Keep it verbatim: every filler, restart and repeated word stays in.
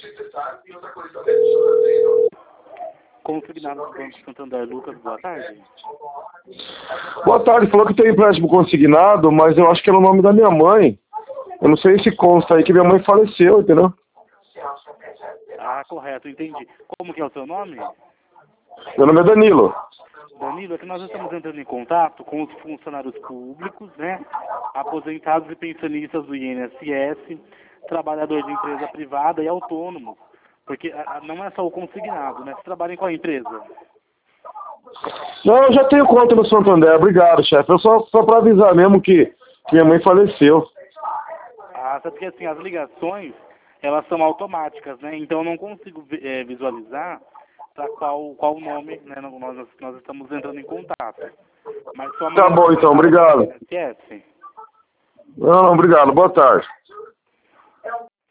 Consignado do Banco Santander, Lucas, boa tarde. Boa tarde, falou que tem empréstimo consignado, mas eu acho que é no nome da minha mãe. Eu não sei se consta aí que minha mãe faleceu, entendeu? Ah, correto, entendi. Como que é o seu nome? Meu nome é Danilo. Danilo, é que nós estamos entrando em contato com os funcionários públicos, né? Aposentados e pensionistas do I N S S, trabalhador de empresa privada e autônomo. Porque a, a, não é só o consignado, né? Você trabalha em qual empresa? Não, eu já tenho conta no Santander, obrigado, chefe. Eu só, só para avisar mesmo que, que minha mãe faleceu. Ah, sabe porque assim, as ligações, elas são automáticas, né? Então eu não consigo é, visualizar para qual, qual nome, né? Nós, nós estamos entrando em contato. Mas sua mãe Tá bom então, obrigado. I N S S? Não, não, obrigado, boa tarde.